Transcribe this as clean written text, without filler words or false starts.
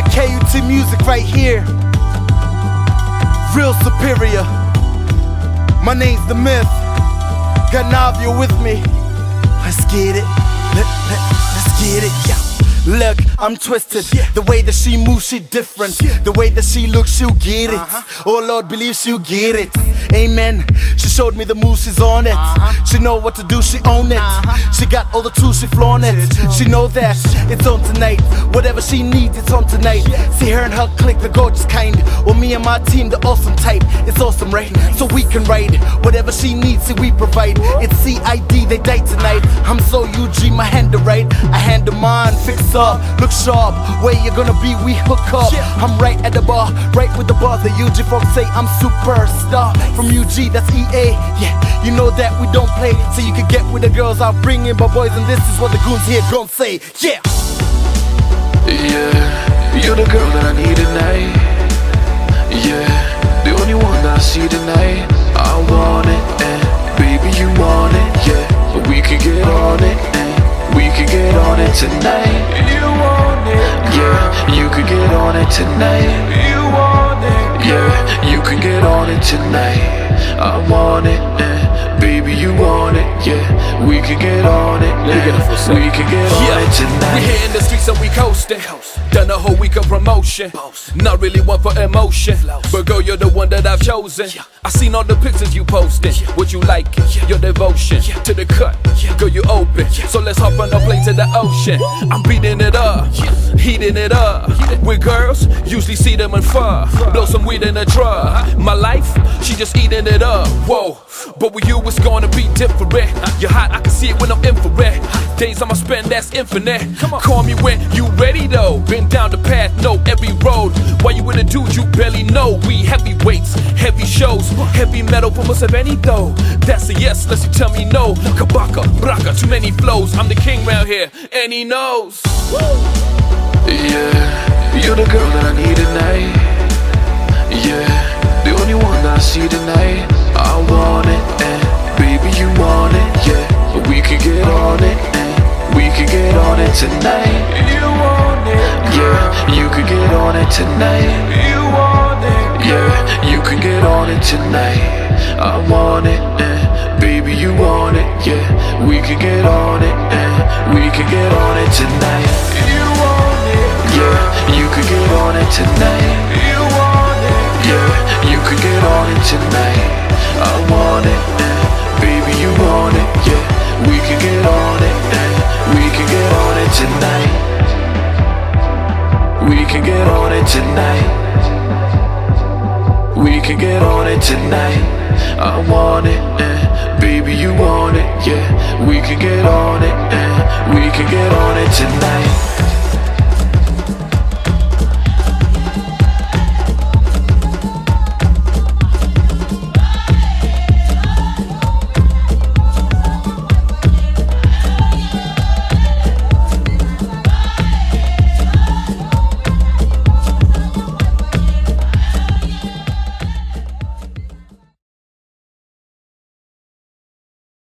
that KUT music right here. Real superior. My name's The Myth. Got Navia with me. Let's get it. Let's get it. Yeah. Look, I'm twisted. The way that she moves, she different. The way that she looks, she'll get it. Oh Lord, believe she'll get it. Amen. She showed me the moves, she's on it. She know what to do, she own it. She got all the tools, she flaunt it. She know that it's on tonight. Whatever she needs, it's on tonight. See her and her clique, the gorgeous kind. Or me and my team, the awesome type. It's awesome, right? So we can ride. Whatever she needs, see we provide. It's CID, they die tonight. I'm so UG, my hand to right. I hand to mine, fix up, look sharp. Where you gonna be, we hook up. I'm right at the bar, right with the bars. The UG folks say I'm superstar. From UG, that's EA. Yeah, you know that we don't play. So you can get with the girls, I'll bring in my boys. And this is what the goons here gon' say. Yeah. Yeah, you're the girl that I need tonight. Yeah, the only one that I see tonight. I want it, and baby you want it. Yeah, but we could get on it, and we could get on it tonight. You want it, yeah, you could get on it tonight. You want it, yeah, you can get on it tonight. I want it, and baby you want it. Yeah, we can get on it, and we can get on it tonight. We here in the streets and we coasting. Done a whole week of promotion. Not really one for emotion, but girl, you're the one that I've chosen. I seen all the pictures you posted. What you like, your devotion to the cut. Girl, you open, so let's hop on a plane to the ocean. I'm beating it up, heating it up. With girls, usually see them in far. Blow some weed in a truck. My life, she just eating it up. Whoa, but with you it's gonna be different. You're hot, I can see it when I'm infrared. Days I'ma spend, that's infinite. Call me when you ready though. Been down the path, know every road. Why you with a dude you barely know? We heavyweights, heavy shows, heavy metal from us of any though. That's a yes, unless you tell me no. Kabaka, braka, too many flows. I'm the king round here, and he knows. Yeah, you're the girl that I need tonight. Yeah, the only one that I see tonight. I want it, and baby you want it. Yeah, but we could get on it, and we could get on it tonight. You want it, yeah, you could get on it tonight. You want it, yeah, you can get on it tonight. I want it, and baby you want it. Yeah, we can get on it, and we can get on it tonight. You want it, yeah, you could get on it tonight. You want it, yeah, you could get on it tonight. I want it, and baby you want it. Yeah, we can get on it, and we can get on it tonight. We can get on it tonight. We can get on it tonight. I want it, and baby you want it. Yeah, we can get on it,